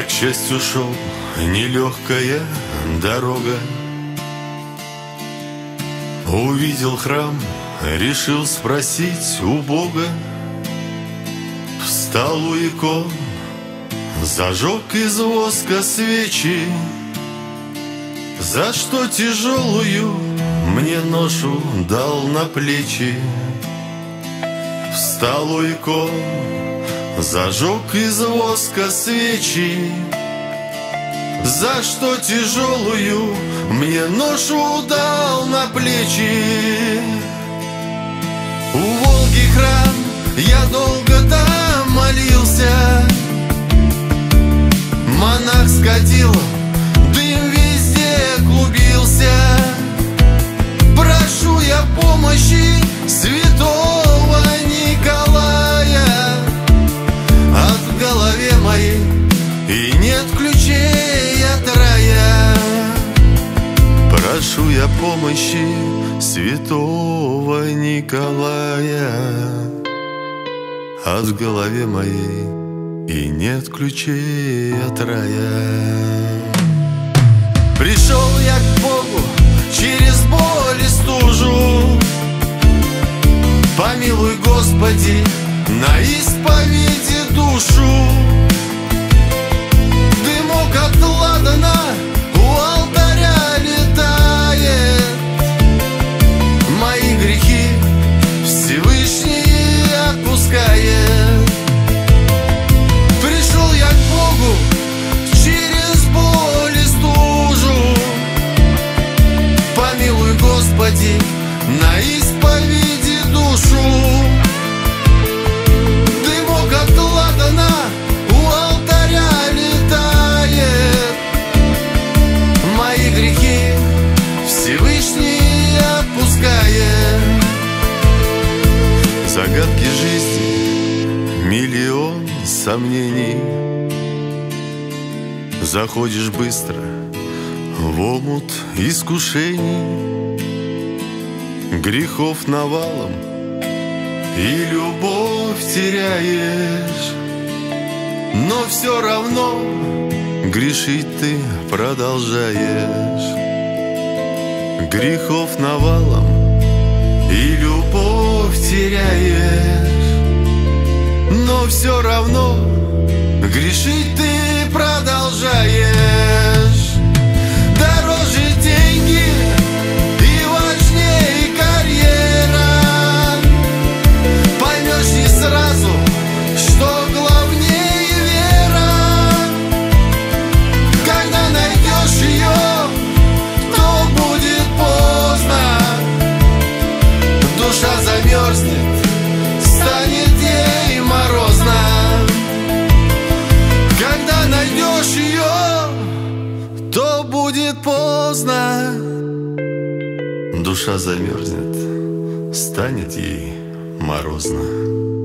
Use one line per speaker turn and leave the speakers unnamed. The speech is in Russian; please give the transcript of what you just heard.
Я к счастью шел, нелегкая дорога. Увидел храм, решил спросить у Бога. Встал у икон, зажег из воска свечи. За что тяжелую мне ношу дал на плечи. Встал у икон, зажег из воска свечи. За что тяжелую мне ношу дал на плечи. У Волги храм, я долго там молился. Монах скатил, дым везде клубился. Прошу я помощи святого Николая. От в голове моей и нет ключей от рая. Прошу я помощи святого Николая. От в голове моей и нет ключей от рая. Пришел я к Богу через боль и стужу. Помилуй, Господи, на исповеди душу. Дымок от ладана у алтаря летает. Мои грехи Всевышний отпускает. Пришел я к Богу через боль и стужу. Помилуй, Господи, на исповеди душу. Дымок от ладана у алтаря летает. Мои грехи Всевышний отпускает. Загадки жизни, миллион сомнений. Заходишь быстро в омут искушений. Грехов навалом и любовь теряешь. Но все равно грешить ты продолжаешь. Грехов навалом и любовь теряешь. Но все равно грешить ты продолжаешь. Дороже деньги и важнее карьера. Поймешь не сразу, что главнее вера. Когда найдешь ее, то будет поздно. Душа замерзнет, станет ей морозно. Когда найдешь ее, то будет поздно. Душа замерзнет, станет ей морозно.